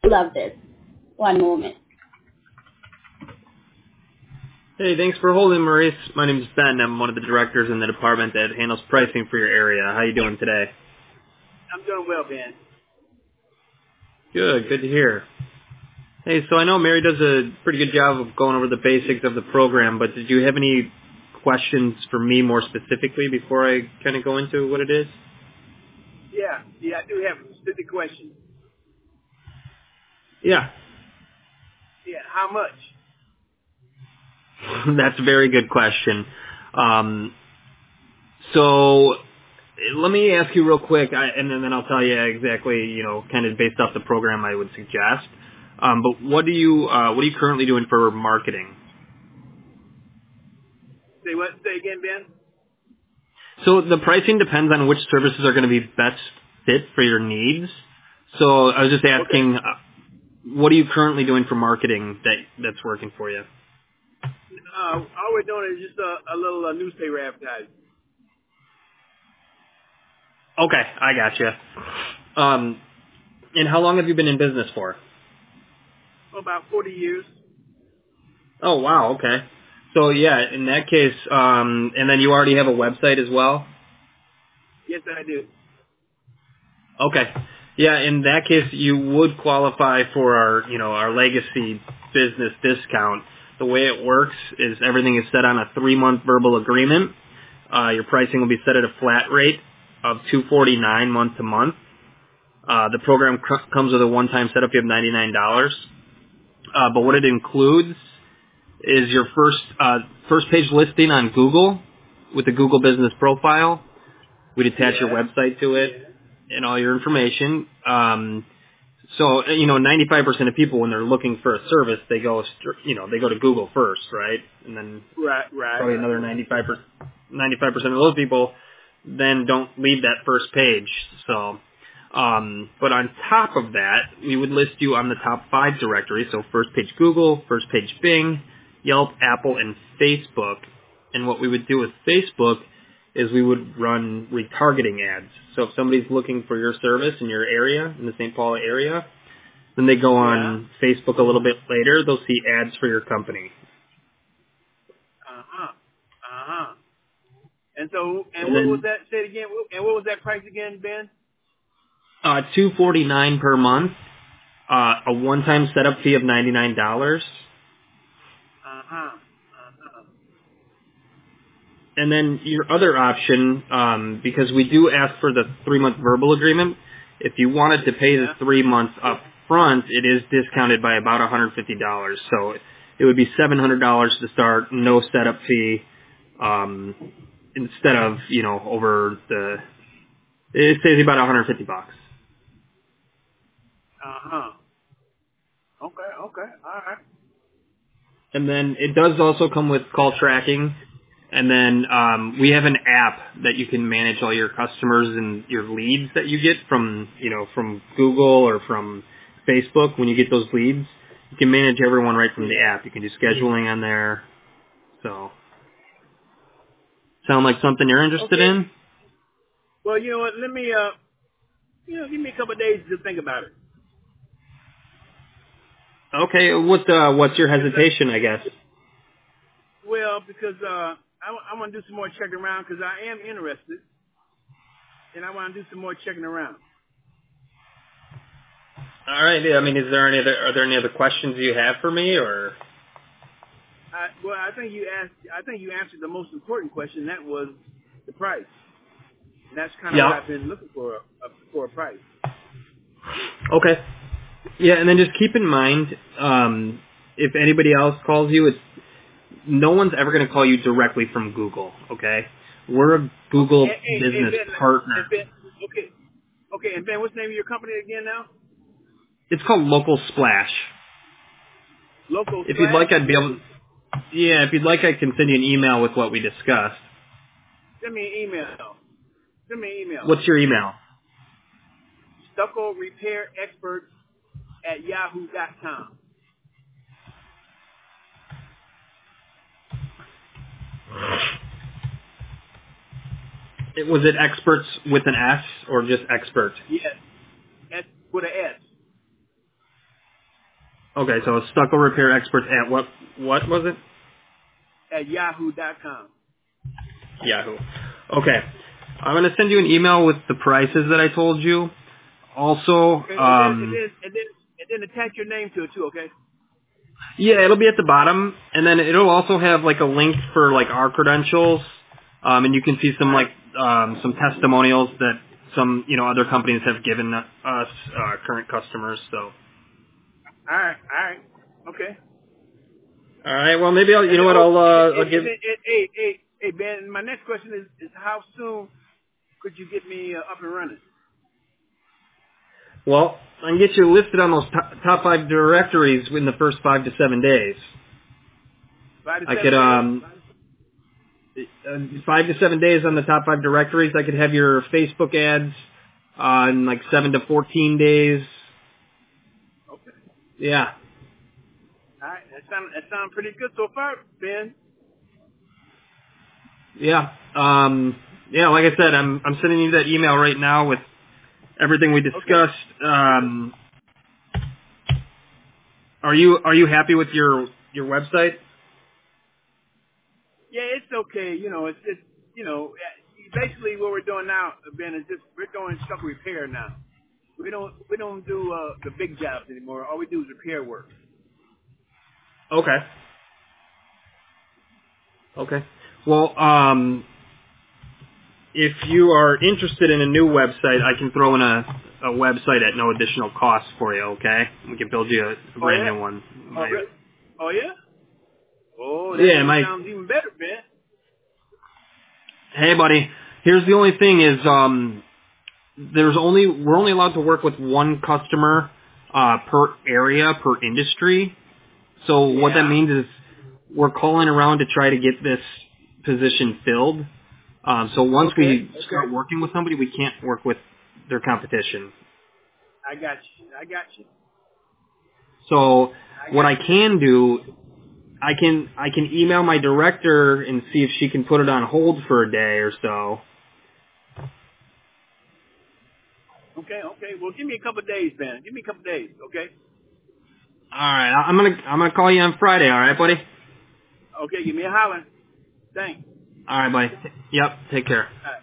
love this. One moment. Hey, thanks for holding, Maurice. My name is Ben. I'm one of the directors in the department that handles pricing for your area. How you doing today? I'm doing well, Ben. Good to hear. Hey, so I know Mary does a pretty good job of going over the basics of the program, but did you have any questions for me more specifically before I kind of go into what it is? Yeah, I do have a specific question. Yeah, Yeah, how much? that's a very good question. So let me ask you real quick, and then I'll tell you exactly, kind of based off the program I would suggest. But what are you currently doing for marketing? Say what? Say again, Ben? So the pricing depends on which services are going to be best fit for your needs. So I was just Okay. asking, what are you currently doing for marketing that's working for you? All we're doing is just a little newspaper advertising. Okay, I gotcha. And how long have you been in business for? About 40 years. Oh, wow, okay. So yeah, in that case, and then you already have a website as well? Yes, I do. Okay. Yeah, in that case, you would qualify for our legacy business discount. The way it works is everything is set on a 3-month verbal agreement. Your pricing will be set at a flat rate of $249 month to month. The program comes with a one-time setup fee of $99. But what it includes is your first page listing on Google with the Google Business Profile. We'd attach your Yeah. website to it and all your information. So 95% of people when they're looking for a service, they go to Google first, right? And then Right. probably another 95% of those people then don't leave that first page. So, but on top of that, we would list you on the top 5 directories. So first page Google, first page Bing, Yelp, Apple, and Facebook. And what we would do with Facebook is we would run retargeting ads. So if somebody's looking for your service in your area, in the St. Paul area, then they go Yeah. on Facebook a little bit later, they'll see ads for your company. And so, And what was then that? Say it again. And what was that price again, Ben? $249 per month, a one-time setup fee of $99. And then your other option, because we do ask for the 3-month verbal agreement, if you wanted to pay the Yeah. 3 months up front, it is discounted by about $150. So it would be $700 to start, no setup fee, instead of, it saves you about $150. Okay. All right. And then it does also come with call tracking. And then we have an app that you can manage all your customers and your leads that you get from Google or from Facebook. When you get those leads, you can manage everyone right from the app. You can do scheduling on there. So, sound like something you're interested Okay. in? Well, you know what? Let me give me a couple of days to think about it. Okay. What's your hesitation, I guess? Well, because I want to do some more checking around because I am interested, and I want to do some more checking around. All right. Yeah, I mean, are there any other questions you have for me, or? I think you answered the most important question. That was the price. And that's kind of what Yeah. I've been looking for a price. Okay. Yeah, and then just keep in mind, if anybody else calls you, no one's ever going to call you directly from Google, okay? We're a Google Hey, business Ben, partner. okay. And Ben, what's the name of your company again now? It's called Local Splash. Local If you'd Splash. like, if you'd like, I can send you an email with what we discussed. Send me an email. What's your email? Stucco Repair Experts at yahoo.com. Was it experts with an S or just expert? Yes. With an S. Okay, so stucco repair experts at what was it? At yahoo.com. Yahoo. Okay. I'm going to send you an email with the prices that I told you. Also, Okay, and then attach your name to it too, okay? yeah, it'll be at the bottom, and then it'll also have like a link for like our credentials, and you can see some like some testimonials that some other companies have given us current customers. So. All right, okay. All right. Well, maybe I'll give. Hey, Ben. My next question is how soon could you get me up and running? Well, I can get you listed on those top 5 directories in the first 5 to 7 days. 5 to 7 I days? could 5 to 7 days on the top 5 directories. I could have your Facebook ads in like 7 to 14 days. Okay. Yeah. All right. That sounds pretty good so far, Ben. Yeah. Yeah. Like I said, I'm sending you that email right now with everything we discussed. Okay. Are you happy with your website? Yeah, it's okay. It's basically what we're doing now, Ben, is just we're doing stuff repair now. We don't do the big jobs anymore. All we do is repair work. Okay. Okay. Well, if you are interested in a new website, I can throw in a website at no additional cost for you, okay? We can build you a brand new one. Oh, really? Oh, yeah? Oh, that sounds even better, Ben. Hey, buddy. Here's the only thing is we're only allowed to work with one customer per area, per industry. So what that means is we're calling around to try to get this position filled. So once we start working with somebody, we can't work with their competition. I got you. So what I can do, I can email my director and see if she can put it on hold for a day or so. Okay. Well, give me a couple of days, Ben. Give me a couple of days, okay? All right, I'm gonna call you on Friday. All right, buddy. Okay, give me a holler. Thanks. All right, buddy. Yep. Take care. All right.